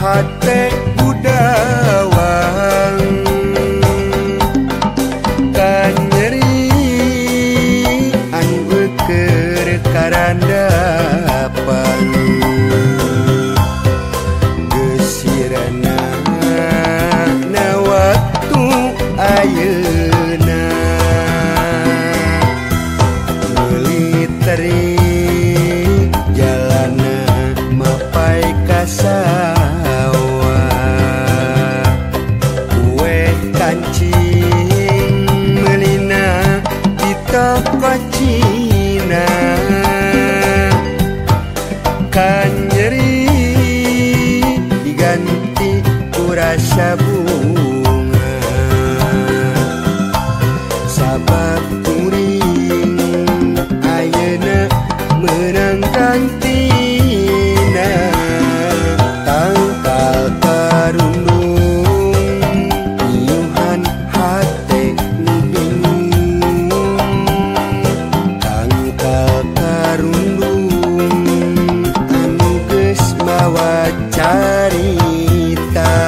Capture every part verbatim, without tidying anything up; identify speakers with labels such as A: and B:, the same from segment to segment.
A: hate budawang kanyeri anu beukeur karandapan geusirana na waktu ayeuna meuli teri jalana mapai ka sawah kue kancing meulina di toko Cina kan nyeri diganti ku rasa bunga sabab kuring ayeuna meunang kantina tangkal karundung iuhan hate nu bingung tangkal karundung anu geus mawa carita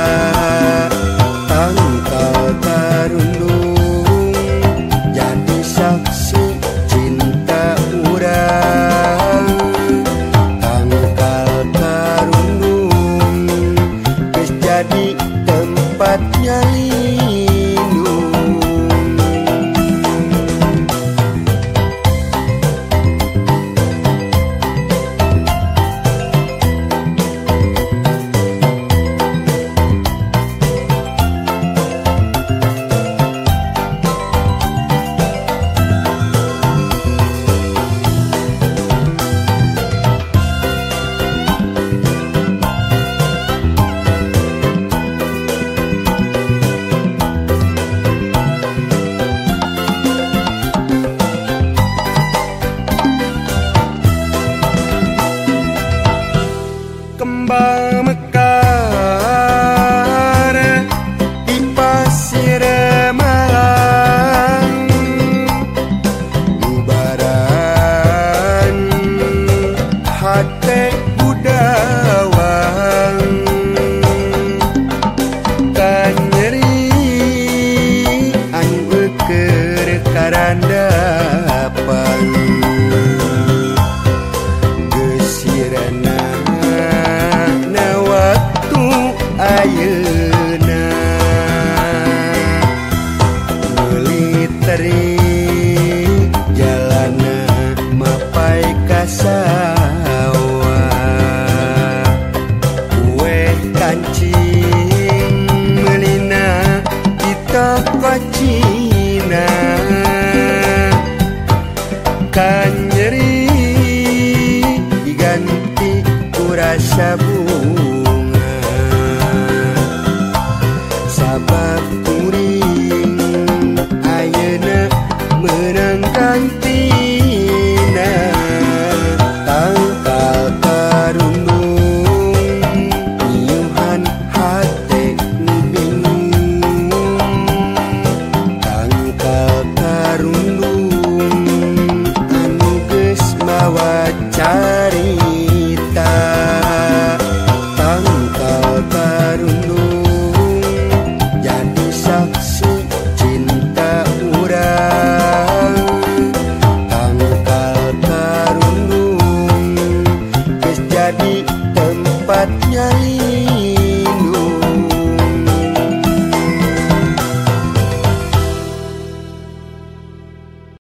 A: tangkal karundung jadi saksi cinta urang tangkal karundung geus jadi tempatnya lindung. Kembang mekar di pasir Malang bubaran hate budawang kan nyeri anu beukeur karandapan geusirana ayeuna meuli teri jalana mapai ka sawah kue kancing meulina di toko Cina kan nyeri diganti ku rasa bunga sabab kuring ayeuna meunang kantina tangkal karundung iuhan hate nu bingung tangkal karundung anu geus mawa cari